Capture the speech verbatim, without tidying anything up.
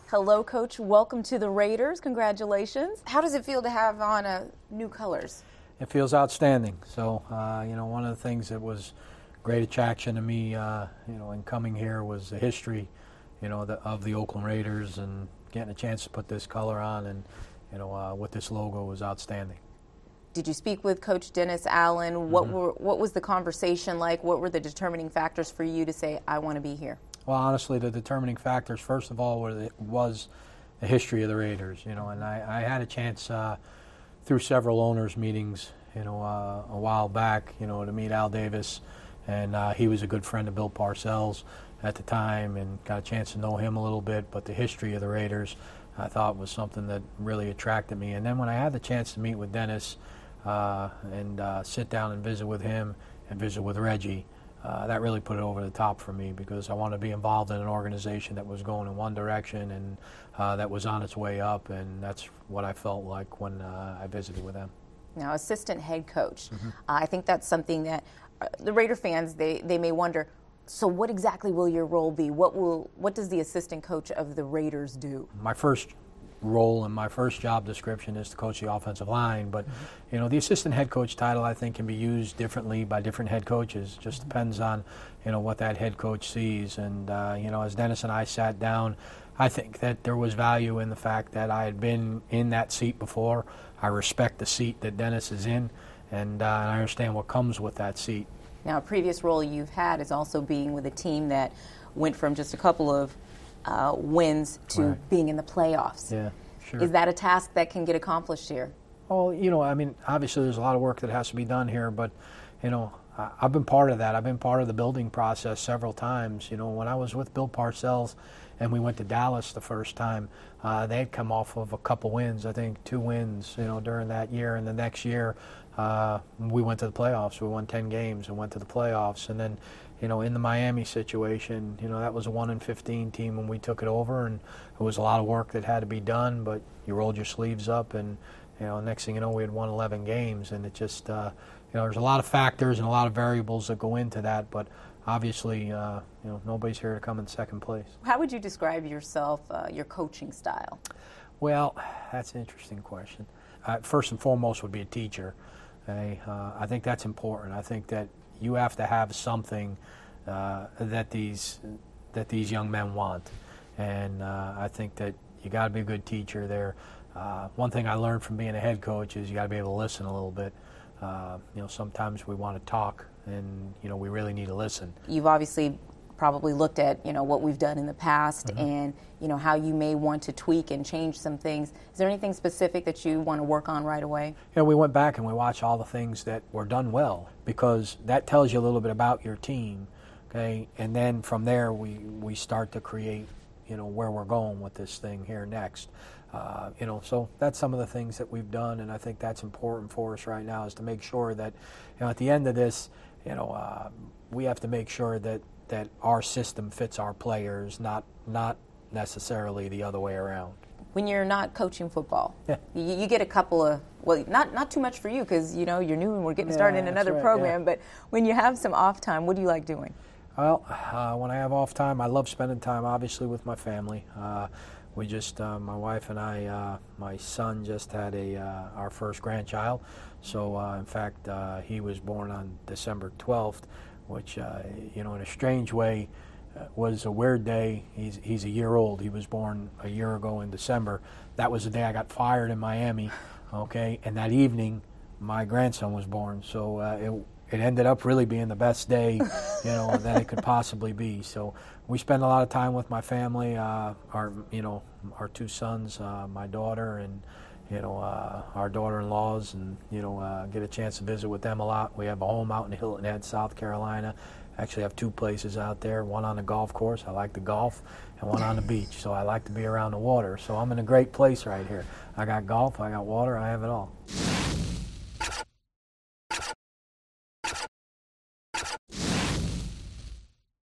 Hello, Coach. Welcome to the Raiders. Congratulations. How does it feel to have on uh, new colors? It feels outstanding. So, uh, you know, one of the things that was great attraction to me, uh, you know, in coming here was the history, you know, the, of the Oakland Raiders, and getting a chance to put this color on and, you know, uh, with this logo was outstanding. Did you speak with Coach Dennis Allen? What Mm-hmm. were what was the conversation like? What were the determining factors for you to say, I want to be here? Well, honestly, the determining factors, first of all, were the, was the history of the Raiders, you know, and I, I had a chance uh, through several owners' meetings, you know, uh, a while back, you know, to meet Al Davis, and uh, he was a good friend of Bill Parcells at the time, and got a chance to know him a little bit. But the history of the Raiders, I thought, was something that really attracted me. And then when I had the chance to meet with Dennis uh, and uh, sit down and visit with him and visit with Reggie, Uh, that really put it over the top for me, because I wanted to be involved in an organization that was going in one direction and uh, that was on its way up, and that's what I felt like when uh, I visited with them. Now, assistant head coach, Mm-hmm. uh, I think that's something that uh, the Raider fans, they, they may wonder, so what exactly will your role be? What will what does the assistant coach of the Raiders do? My first role and my first job description is to coach the offensive line, but mm-hmm. you know, the assistant head coach title, I think, can be used differently by different head coaches. Just mm-hmm. depends on, you know, what that head coach sees. And uh, you know, as Dennis and I sat down, I think that there was value in the fact that I had been in that seat before. I respect the seat that Dennis is in, and, uh, and I understand what comes with that seat. Now, a previous role you've had is also being with a team that went from just a couple of Uh, wins to right. being in the playoffs. Yeah, sure. Is that a task that can get accomplished here? Oh, you know, I mean, obviously there's a lot of work that has to be done here, but, you know, I, I've been part of that. I've been part of the building process several times. You know, when I was with Bill Parcells and we went to Dallas the first time, uh, they had come off of a couple wins, I think two wins, you know, during that year. And the next year, uh, we went to the playoffs. We won ten games and went to the playoffs. And then, you know, in the Miami situation, you know, that was a one and fifteen team when we took it over, and it was a lot of work that had to be done, but you rolled your sleeves up, and, you know, next thing you know, we had won eleven games, and it just, uh, you know, there's a lot of factors and a lot of variables that go into that, but obviously, uh, you know, nobody's here to come in second place. How would you describe yourself, uh, your coaching style? Well, that's an interesting question. Uh, first and foremost would be a teacher. Okay? Uh, I think that's important. I think that you have to have something uh, that these that these young men want, and uh, I think that you got to be a good teacher there. Uh, one thing I learned from being a head coach is you got to be able to listen a little bit. Uh, you know, sometimes we want to talk, and you know, we really need to listen. You've obviously probably looked at, you know, what we've done in the past, mm-hmm. and you know how you may want to tweak and change some things. Is there anything specific that you want to work on right away? You know, we went back and we watched all the things that were done well, because that tells you a little bit about your team, okay? And then from there we we start to create, you know, where we're going with this thing here next. Uh, you know, so that's some of the things that we've done, and I think that's important for us right now, is to make sure that, you know, at the end of this, you know, uh, we have to make sure that that our system fits our players, not not necessarily the other way around. When you're not coaching football, yeah. you, you get a couple of, well, not not too much for you, because, you know, you're new and we're getting yeah, started in another right, program, yeah. but when you have some off time, what do you like doing? Well, uh, when I have off time, I love spending time, obviously, with my family. Uh, we just, uh, my wife and I, uh, my son just had a uh, our first grandchild. So, uh, in fact, uh, he was born on December twelfth, which, uh, you know, in a strange way, uh, was a weird day. He's he's a year old. He was born a year ago in December. That was the day I got fired in Miami, okay? And that evening, my grandson was born. So uh, it it ended up really being the best day, you know, that it could possibly be. So we spend a lot of time with my family, uh, our, you know, our two sons, uh, my daughter, and, you know, uh, our daughter-in-laws, and, you know, uh, get a chance to visit with them a lot. We have a home out in Hilton Head, South Carolina. Actually have two places out there, one on the golf course, I like to golf, and one on the beach, so I like to be around the water. So I'm in a great place right here. I got golf, I got water, I have it all.